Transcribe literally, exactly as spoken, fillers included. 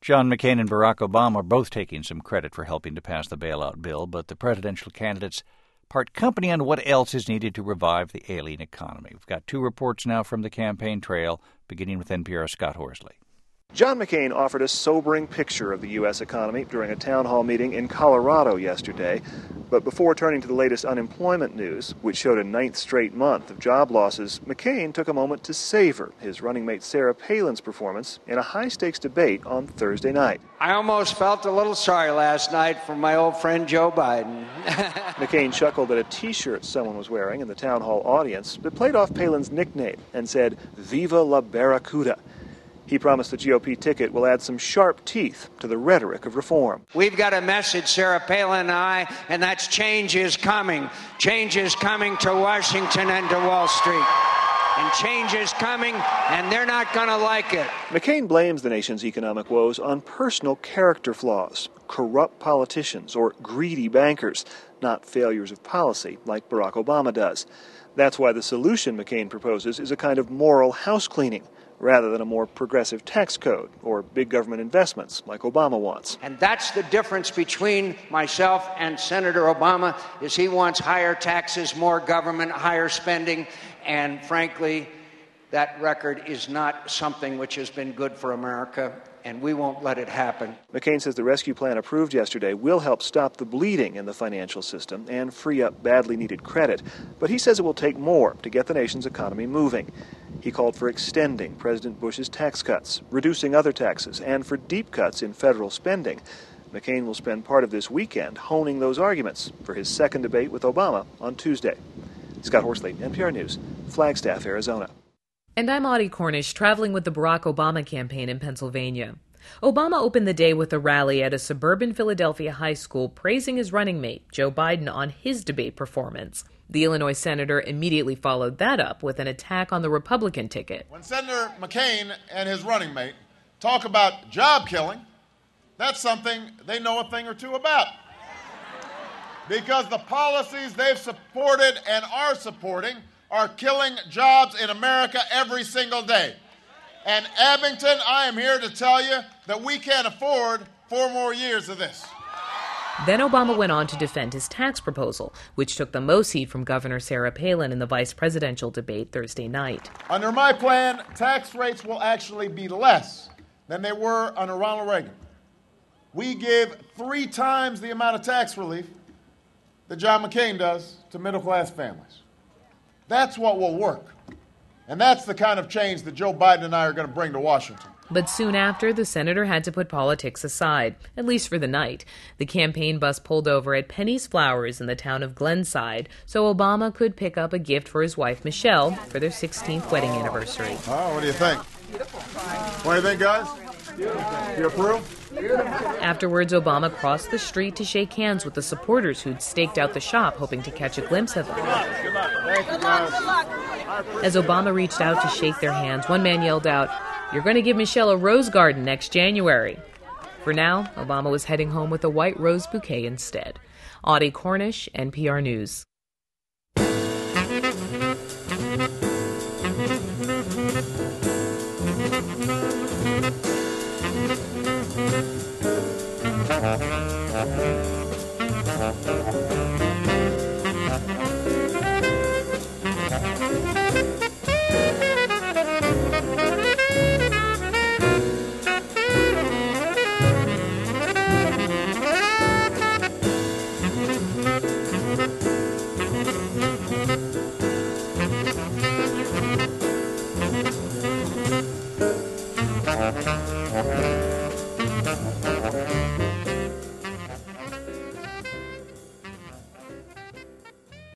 John McCain and Barack Obama are both taking some credit for helping to pass the bailout bill, but the presidential candidates part company on what else is needed to revive the ailing economy. We've got two reports now from the campaign trail, beginning with N P R's Scott Horsley. John McCain offered a sobering picture of the U S economy during a town hall meeting in Colorado yesterday. But before turning to the latest unemployment news, which showed a ninth straight month of job losses, McCain took a moment to savor his running mate Sarah Palin's performance in a high-stakes debate on Thursday night. I almost felt a little sorry last night for my old friend Joe Biden. McCain chuckled at a T-shirt someone was wearing in the town hall audience that played off Palin's nickname and said, "Viva la Barracuda." He promised the G O P ticket will add some sharp teeth to the rhetoric of reform. We've got a message, Sarah Palin and I, and that's change is coming. Change is coming to Washington and to Wall Street. And change is coming, and they're not going to like it. McCain blames the nation's economic woes on personal character flaws, corrupt politicians, or greedy bankers, not failures of policy like Barack Obama does. That's why the solution McCain proposes is a kind of moral house cleaning, rather than a more progressive tax code or big government investments like Obama wants. And that's the difference between myself and Senator Obama, is he wants higher taxes, more government, higher spending, and frankly, that record is not something which has been good for America, and we won't let it happen. McCain says the rescue plan approved yesterday will help stop the bleeding in the financial system and free up badly needed credit, but he says it will take more to get the nation's economy moving. He called for extending President Bush's tax cuts, reducing other taxes, and for deep cuts in federal spending. McCain will spend part of this weekend honing those arguments for his second debate with Obama on Tuesday. Scott Horsley, N P R News, Flagstaff, Arizona. And I'm Audie Cornish, traveling with the Barack Obama campaign in Pennsylvania. Obama opened the day with a rally at a suburban Philadelphia high school praising his running mate, Joe Biden, on his debate performance. The Illinois senator immediately followed that up with an attack on the Republican ticket. When Senator McCain and his running mate talk about job killing, that's something they know a thing or two about. Because the policies they've supported and are supporting are killing jobs in America every single day. And Abington, I am here to tell you that we can't afford four more years of this. Then Obama went on to defend his tax proposal, which took the most heat from Governor Sarah Palin in the vice presidential debate Thursday night. Under my plan, tax rates will actually be less than they were under Ronald Reagan. We give three times the amount of tax relief that John McCain does to middle-class families. That's what will work. And that's the kind of change that Joe Biden and I are going to bring to Washington. But soon after, the senator had to put politics aside, at least for the night. The campaign bus pulled over at Penny's Flowers in the town of Glenside so Obama could pick up a gift for his wife, Michelle, for their sixteenth wedding anniversary. Oh, what do you think? What do you think, guys? You approve? Afterwards, Obama crossed the street to shake hands with the supporters who'd staked out the shop, hoping to catch a glimpse of him. As Obama reached out to shake their hands, one man yelled out, "You're going to give Michelle a rose garden next January." For now, Obama was heading home with a white rose bouquet instead. Audie Cornish, N P R News.